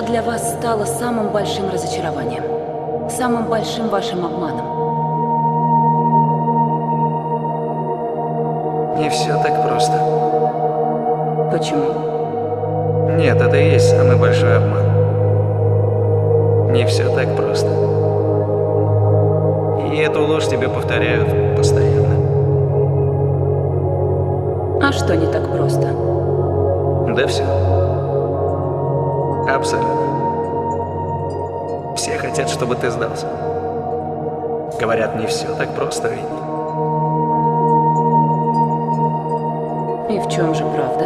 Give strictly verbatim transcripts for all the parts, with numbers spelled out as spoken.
для вас стало самым большим разочарованием? Самым большим вашим обманом? Не все так просто. Почему? Нет, это и есть самый большой обман. Не все так просто. И эту ложь тебе повторяют постоянно. А что не так просто? Да все. Абсолютно. Все хотят, чтобы ты сдался. Говорят, не все так просто, ведь. И в чем же правда?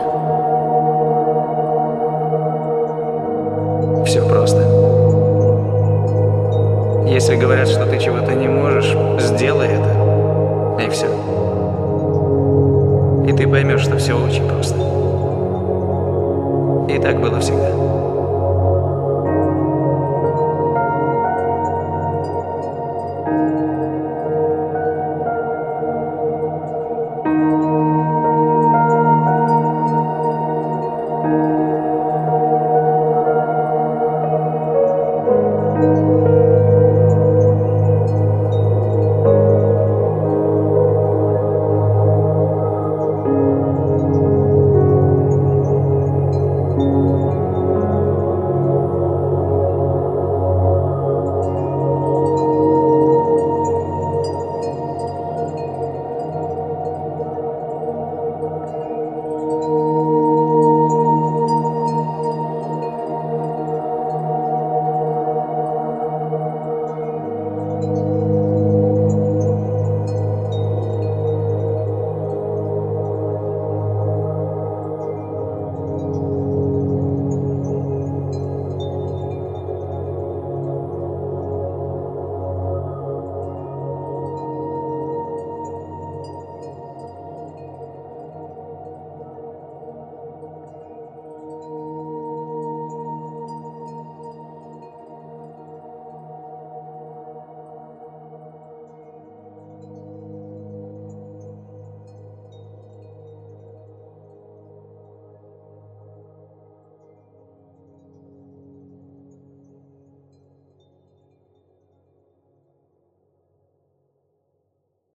Все просто. Если говорят, что ты чего-то не можешь, сделай это. И все. И ты поймешь, что все очень просто. И так было всегда.